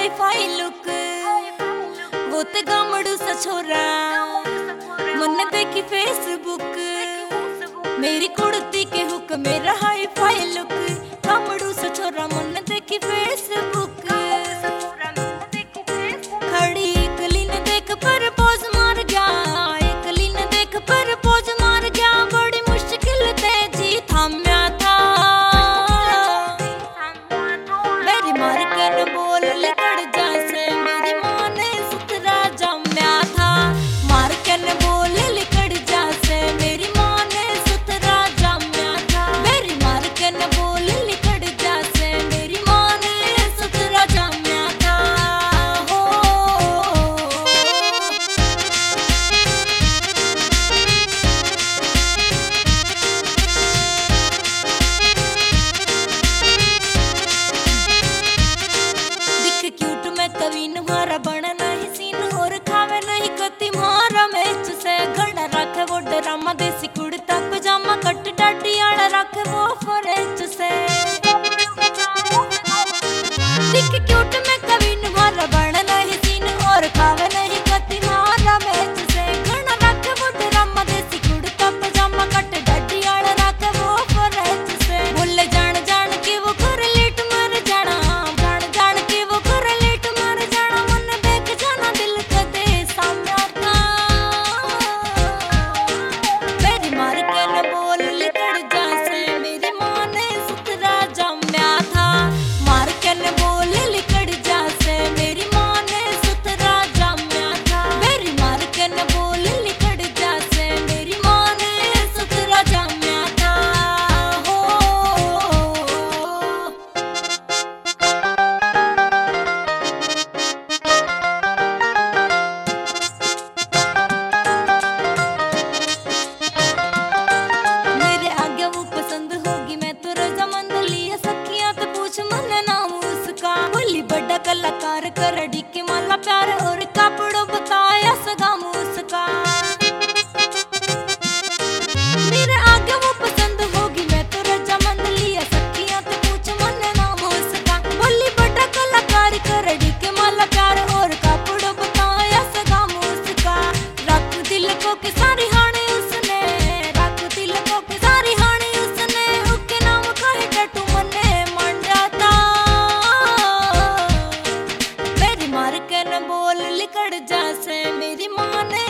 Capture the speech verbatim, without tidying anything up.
Hi fi look, वो ते गामड़ू सा छोरा मन देखी फेसबुक। मेरी कुड़ती के हुक मेरा हाई फाई लुक, गामड़ू सा छोरा मन देखी फेसबुक। खड़ी एकली ने देख पर पोज मार गया, एकली ने देख पर पोज मार गया। बड़ी मुश्किल ते जी थाम्या था, मेरी मार के न बोल लिकड़ जैसे मेरी माँ ने सुतरा जम्या था। मार के न बोल लिकड़ जैसे मेरी माँ ने सुतरा जम्या था। मेरी मार के न बोल लिकड़ जैसे मेरी माँ ने सुतरा जम्या था। हो दिख क्यूट में कवीन मारा बन नहीं सीन, और खावे नहीं कति मारा मैच से। घड़ा रखे वो ड्रामा देसी कुड़ता पजामा, कट डाडी आड़ा रखे वो फरेच से। दिख क्यूट में कवीन मारा बन नहीं सीन, और खावे नहीं कति मारा मैच से। घड़ा रखे वो ड्रामा देसी कुड़ता पजामा, कट डाडी आड़ा रखे वो फरेच से। बोले जान जान के वो कर लेट मर जाना, जान जान के वो कर लेट मर जाना। मन देख जाना दिल कदे साम्या था, मेरी मार के न बोल लिकड़ जैसे मेरी माँ ने सुतरा जम्या था। मार के न बोल लिकड़ जैसे मेरी माँ ने सुतरा जम्या था। मेरी मार के न बोल लिकड़ जैसे मेरी माँ ने सुतरा जम्या था। हो मेरे आगे वो पसंद होगी मैं तो रजा मंद लिया सखियां तो पूछ मन नाम उसका। बोली बड़ा कलाकार कर के माला प्यार, और कपड़ों बताया सगाम उसका। मेरे आगे वो पसंद होगी मैं तो रजा मंद लिया सखियां तो पूछ मन नाम उसका। बोली बड़ा कलाकार कर के माला प्यार, और कपड़ों बताया सगाम उसका। रख दिल को के सारी हाने उसने, रख दिल को के सारी हाने उसने। उसके नाम का है टैटू मने मान जाता, मेरी मार के न बोल लिकड़ जैसे मेरी माँ ने